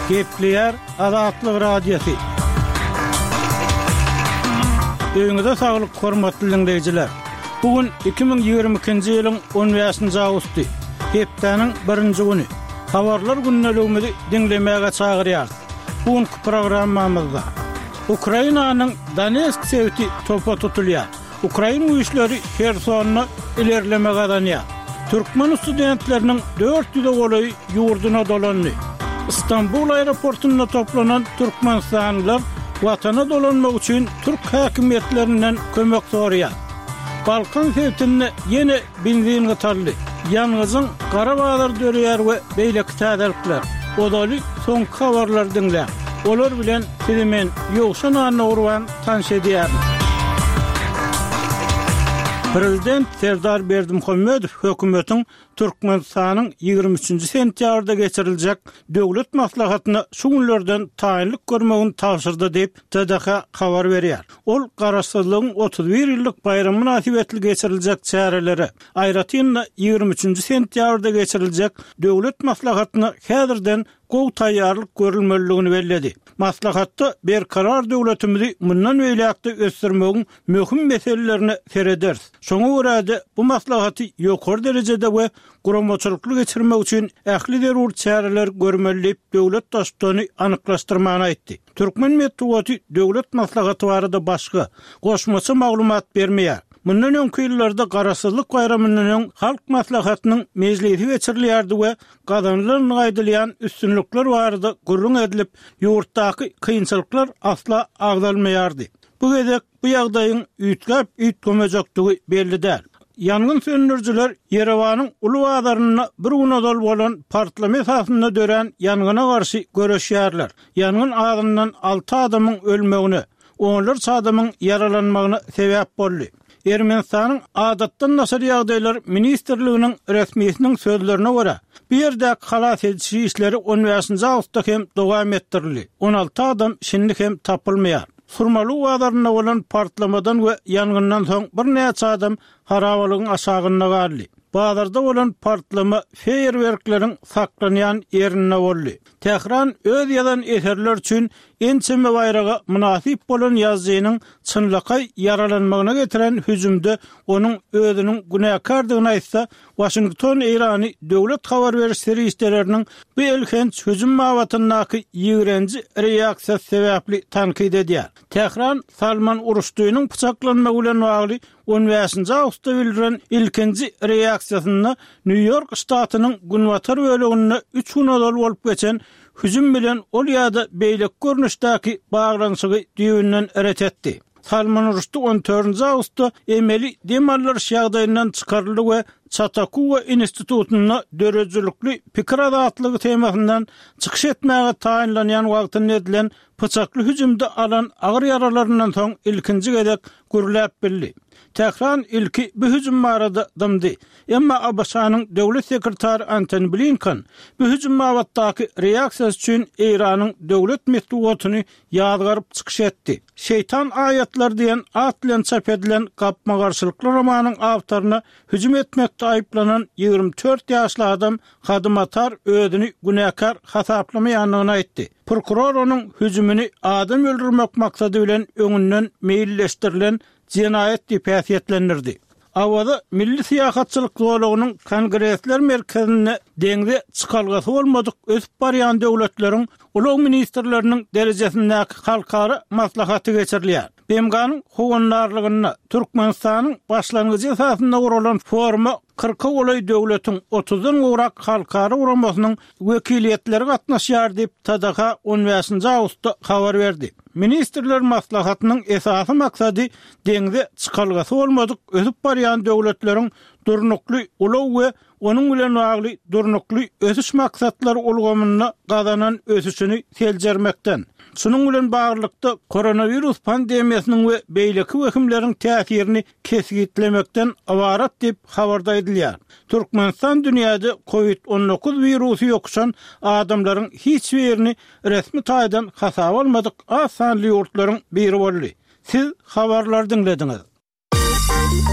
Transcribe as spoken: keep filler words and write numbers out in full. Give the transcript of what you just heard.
Gepleyer Azatlyk Radiosu. Öňüňizde saglyk, hormatly dinleýijiler. Bugün iki bin ýygrimi ikinji ýylyň on beşinji awgusty. Hepdeniň birinji güni. Habarlar günnäligimizi dinlemäge çagyrýar. Bugünkü programmamyzda Ukrainanyň Donetsk şäheri topa tutulýar. Ukraina güýçleri Hersonyny ilerlemege adanýar. Türkmen studentlerinin dört yüz goly ýurduna dolandy. İstanbul aeroportunda toplanan Türkmenistanlılar vatana dolanmak üçin Türk häkimetlerinden kömek sorýar. Balkan şäherine ýene benzin gatarly. Ýalňyzyň Garabağlar döreýär we beýleki täzelikler. Odaly soň habarlar dinle. Olar bilen filmen ýokşan anna urwan tanış edýär. Prezident Serdar Berdimuhammedow hökümetiň Türkmenistanyň ýygrimi üçinji sentýabrda geçiriljek döwlet maslahatyna şu günlerden taýinlik görmegini tapşyrdy diýip T D H habar berýär. Ol garaşsyzlygyň otuz bir ýyllyk bayramy münasibetli geçiriljek çäreleri aýratynda ýygrimi üçinji sentýabrda geçiriljek döwlet maslahatyna häzirden gowy taýýarlyk görülmeligini bellädi. Maslahatda bir karar döwletimizi mundan öýläkde ösdürmegiň möhüm meselelerini sereder. Şoňa görä bu maslahaty ýokary derejede we guramaçylykly geçirmek üçin ähli derur çäreler görmeli döwlet daşdyny anyklaşdyrmagyny aýtdy. Türkmen medeniýeti döwlet maslahaty barada başga goşmaça maglumat bermeýär. Mundan öňki ýyllarda garaşsyzlyk bayramynyň halk maslahatynyň mejlisi geçirilýärdi we gazanlylaryny gaýdylýan üstünlükler barada gurrun edilip ýurtdaky kynçylyklar asla agdalmaýardy. Bu gezek bu ýagdaýyň üýtgäp üýtgemejekdigi belli däl. Yangın söndürücüler Yerewanyň uly bazarynda bir günodal bolan partlama esasynda dören yangına garşy görüşýärler. Yangın agyndan alty adamyň ölmegine, onlarca adamyň yaralanmagyna sebäp boldy. Ermenistanyň adatdan nasar ýagdaýlar ministrliginiň resmiýetiniň sözlerine görä, bir ýerde halas edici işleri on beşinji awgustda hem dowam etdirildi. on alty adam şindi hem tapylmaýar. Surmaly bazarynda bolan partlamadan we ýangyndan soň bir näçe adam harabalygyň aşagyna garly. Bazarda bolan partlama feýerwerkleriň saklanýan ýerine boldy. Tehran öz ýazan eserler üçin ençeme bayraga münasip bolan ýazgynyň çynlykay yaralanmagyna getiren hüjümde onuň özüniň günäkardygyny aýtsa, Washington Irany döwlet habar beriş serýisleriniň bu elkenç hüjüm mawatyndaky ýigrenji reaksiýasy sebäpli tankyd edýär. Tehran Salman Uruşdynyň pyçaklanmagy bilen bagly on beşinji awgustda bildiren ilkinji reaksiýasyny New York ştatynyň Günwatar böleginde üç günodal bolup geçen hüjüm bilen ol ýa-da beýlek görnüşdäki baglanşygy düýünden eret etdi. Salman Uruşdy on dördünji awgustda emeli demallar şagdaýyndan çykaryldy we Çatakuwa institutyna dörejilikli pikir azatlygy temasyndan çykyş etmäge taýinlanýan wagtyny edilen pyçakly hüjümde alan agyr yaralaryndan soň ilkinji gezek gürläp bildi. Tehran ilki bu hüjüm barada dymdy. Emma Abbasanyň döwlet sekretary Antony Blinken bu hüjüm wagtdaky reaksiýasy üçin Iranyň döwlet medeniýetini ýadgaryp çykyş etdi. Şeytan ayatlar diyen at bilen çap edilen gapma garşylykly romanyň awtoryna hüjüm etmekde aýplanan ýygrimi dört ýaşly adam Hadymatar özüni günäkar hasaplamaýanlygyny aýtdy. Prokuror onuň hüjümini adam öldürmek maksady bilen öňünden meýilleşdirilen cinayet diýip häsiýetlendirdi. Awada milli siýasatçylyk zolagynyň Kongresler merkezine deňde çykalgasy bolmadyk ösüp barýan döwletleriň ulug ministrleriniň derejesindäki halkara maslahaty geçirilýär. B M G'nyň howanlarlygyna Türkmenistanyň başlangyjy esasynda guralan forma kırk goly döwletiň otuzdan gowrak halkara uramasynyň wekiliýetleri gatnaşýar diýip T D H on beşinji awgustda habar berdi. Ministrler maslahatynyň esasy maksady deňde çykalgasy bolmadyk ösüp barýan döwletleriň durnukly ulug we onuň bilen bagly durnukly ösüş maksatlary ulgamyna gazanan ösüşini seljermekden. Şunun bilen baglykda koronavirus pandemiýasynyň we beýleki wekimleriň täsirini kesgitlemekden awarat diýip habarda edilýär. Türkmenistan dünýäde covid on dokuz virusy ýokşan adamlaryň hiç birini resmi taýdan hasap almadyk asanly ýurtlaryň biri boldy. Siz habarlar dinlediňiz.